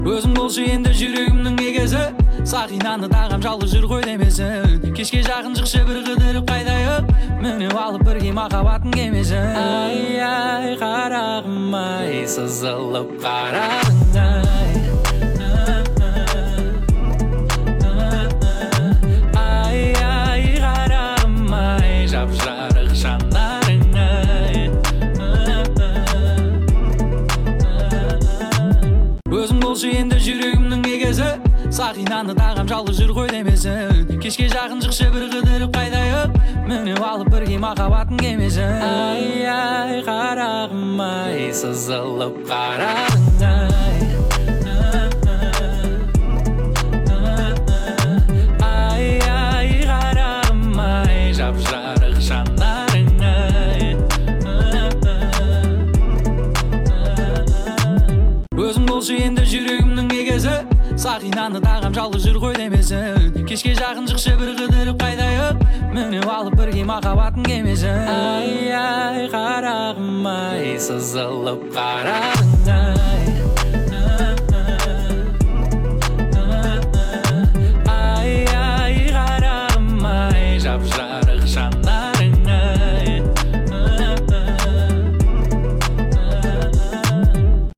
Өзің болшы енді жүрегімнің егесі, сақинаны тағам жалғыз жүр ғой демесін. Кешке жақын шықшы бір қыдырып қайдайық, мініп алып бірге махаббаттың кемесін. Ай ай қарағым ай, сызылып қарадың ай. Ай ай қарағым ай, жап жарық жанарың ай. Өзің болшы енді жүрегімнің егесі, сақинаны тағам жалғыз жүр ғой демесін. Кешке жақын шықшы бір қыдырып қайдайық, мініп алып бірге махаббаттың кемесін. Ай ай қарағым ай, сызылып қарадың ай. Ай ай қарағым ай, жап жарық жанарың ай. Өзің болшы енді жүрегімнің егесі, сақинаны тағам жалғыз жүр ғой демесін. Кешке жақын шықшы бір қыдырып қайдайық, мініп алып бірге махаббаттың кемесін. Ай ай қарағым ай, сызылып қарадың ай.